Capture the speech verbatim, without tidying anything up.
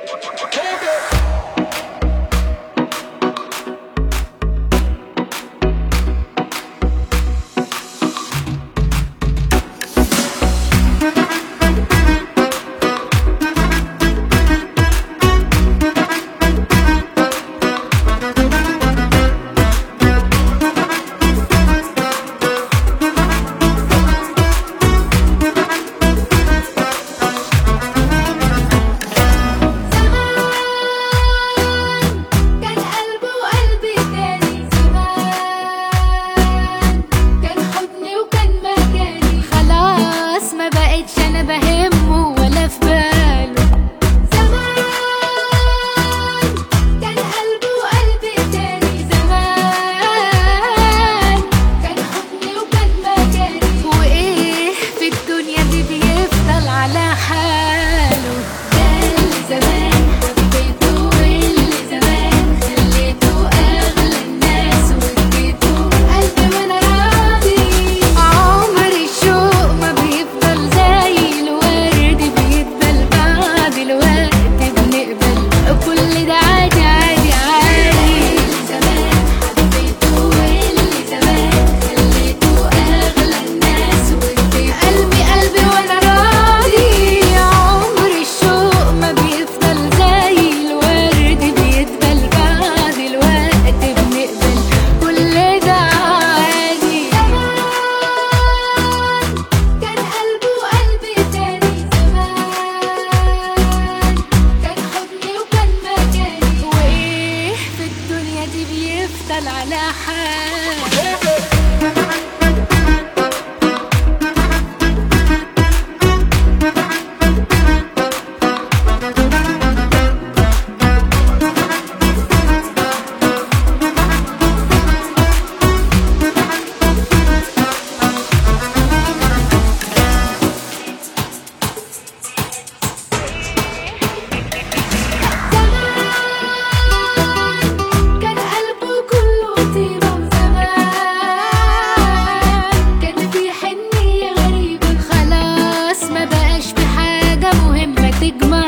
بهمه ولا في باله. زمان كان قلبه وقلبي تاني، زمان كان حضني وكان مكاني، وايه في الدنيا دي بيفضل على حاله. ده اللي زمان حبيته واللي زمان خليته اغلى الناس واديته قلبي وانا راضي. عمر الشوق ما بيفضل زي الورد بيدبل بعد الوقت بنقبل كل ده عادي عادي عادي. زمان حبيته واللي زمان خليته اغلى الناس واديته قلبي قلبي وانا راضي. عمر الشوق ما بيفضل زي الورد بيدبل بعد الوقت بنقبل كل ده عادي. زمان كان قلبه وقلبي تاني، زمان كان حضني وكان مكاني، وايه في الدنيا دي بيفضل على حاله. كان قلبه كله طيبة، وزمان كان في حنية غريبة، خلاص ما بقاش في حاجة مهمة تجمع